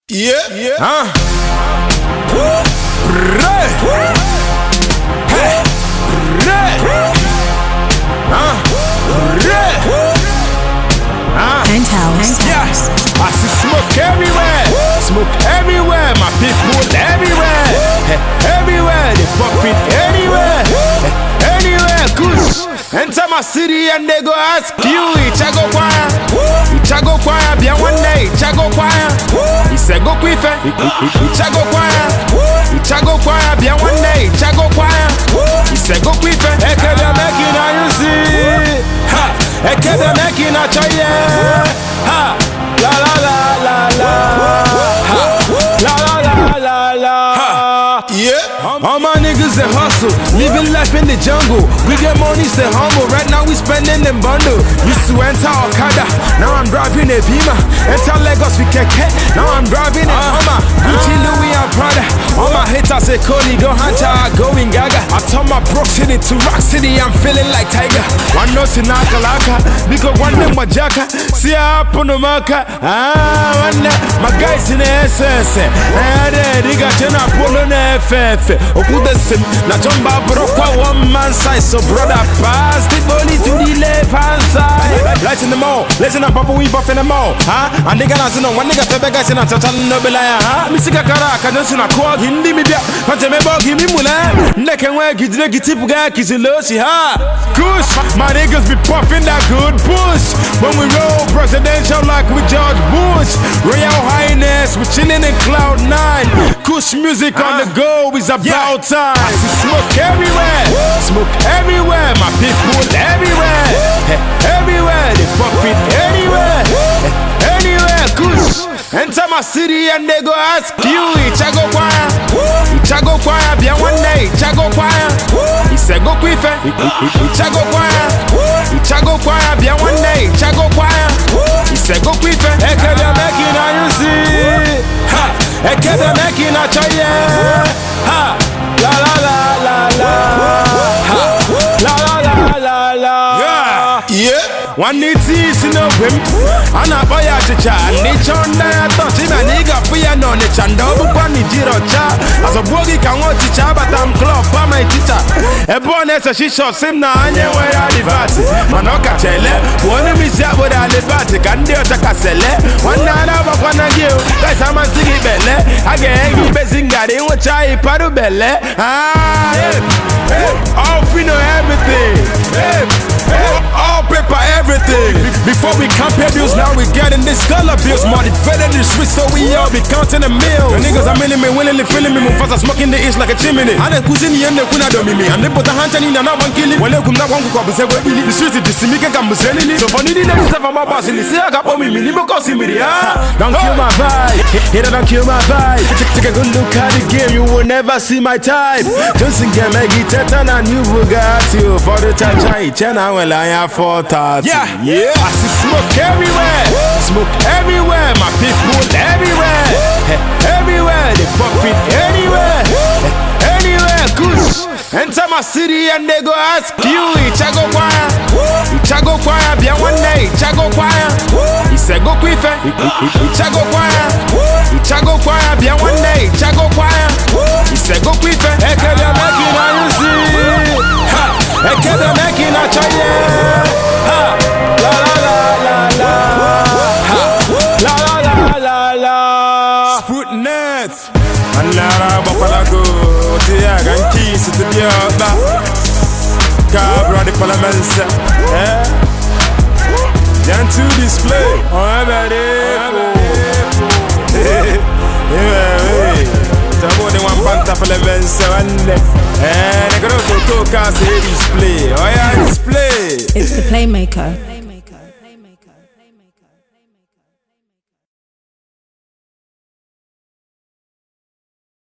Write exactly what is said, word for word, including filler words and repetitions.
Yeah, yeah. Huh? Red. Hey. Red. Huh? Red. Huh? Penthouse. Yes. I see smoke everywhere. Smoke everywhere. My people everywhere. Hey, everywhere. They puffin' anywhere. Hey, anywhere. Kush. Enter my city and they go ask you. Ichago choir. Ichago choir. Be one day. Ichago choir. He said go quick. Ichago choir. Ichago choir. Be one day. Ichago choir. He said go quick. Ekebe making a you see. Ha. Ekebe making a choye. Ha. La la la la la. Ha. La la la la la. Ha. Yeah. All my niggas that hustle, living life in the jungle. We get money, stay humble. Right now we spending them bundle. Used to enter Okada, now I'm driving a Beamer. Enter Lagos with Keke, now I'm driving a Hummer. Gucci, Louis and Prada. All my haters say Cody, go hunter, I going Gaga. I turn my Brook City to Rock City, I'm feeling like Tiger. One nose in Akalaka, because one name was Jaka. See I up on the marker. Ah, one day, my guys in the S S. And they got you not pulling the F F. Okudesim, na chomba brokwa one man side. So brother, pass the body to the left hand side. Lights in the mall, listen up, papa, we buff in the mall. Huh? And nigga nas no one nigga febe guys in a total nobelaya. Huh? Misika karaka, don't see na kwa hindi mi bia. Pante me bogi mi mula. Neke we gidre gitipu ga kizilosi ha. Kush, my niggas be puffing that good push. When we roll presidential like we George Bush. Royal Highness, we chillin' in cloud nine. Kush music on the go is about yeah. time. I see smoke everywhere, smoke everywhere. My people everywhere, hey, everywhere. They puffin' anywhere, hey, anywhere. Kush, enter my city and they go ask you. Ichago choir, Ichago choir. Be one day, Ichago choir. He said go quick, Ichago choir, Ichago choir. Be one day, Ichago choir. He said go quick. Ekebe making a you see, ha. Ekebe making a choye, ha. La la la la la. Ha. La la la la la. Yeah. Yeah. One need teeth in a whim. And a boy at the chat. Nature on there. I thought him a nigga for you on the chandou. Bunny Jiro cha. As a bogey can watch teacher, but I'm club by my teacher. A bonnet she shot him now. And you were at the party. Manoka chele. One of me shot with a liberty. Can do a caselle. One night of a one of you. That's how much to get belly. Again, you basing got in which I paru belly. Ah, hey, hey. All we know everything. Hey, hey. All paper everything. Before we compare bills, now we getting this dollar bills. Money fed in the streets, so we all be counting the meals. The niggas are milling me, willingly feeling me. Mufasa smoking the ish like a chimney. And the cuisine and the kuna do me. And they put a hand in and I want kill it. When they come down, one could say, well, the streets is the Simika Camuselli. So for needing them stuff, I'm a boss in the sea. I got me, minimum cost in me. Don't kill my vibe. Hit it, don't kill my vibe. Take a good look at the game, you will never see my type. Just in game, make it ten and you will get you for the touch. I channel when I have four thoughts. Yeah, yeah. I see smoke everywhere, smoke everywhere. My people everywhere, hey, everywhere. They puffin' anywhere, hey, anywhere. Kush, enter my city and they go ask you. Ichago choir, Ichago choir. Be one day, Ichago choir. He said go quick, Ichago choir, Ichago choir. Be one day, Ichago choir. He said go quick. Ekebe making a you see, ha. Ekebe making a choye, ha. La la la la la. Ha. La la la la la. Sputnet. Anara bapalago. Tia ganki sitiya ba. Cabra de Palamense. Eh. Then to display. Oh baby. Yeah. Tabo de one panta for the Mense one day. Eh. Negro to to cast display. Oh yeah display. It's the Playmaker.